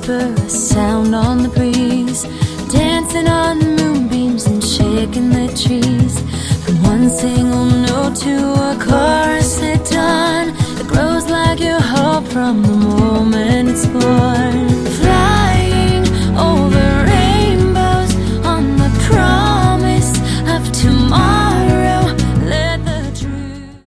whisper, a sound on the breeze, dancing on the moonbeams and shaking the trees. From one single note to a chorus at dawn, it grows like your hope from the morning.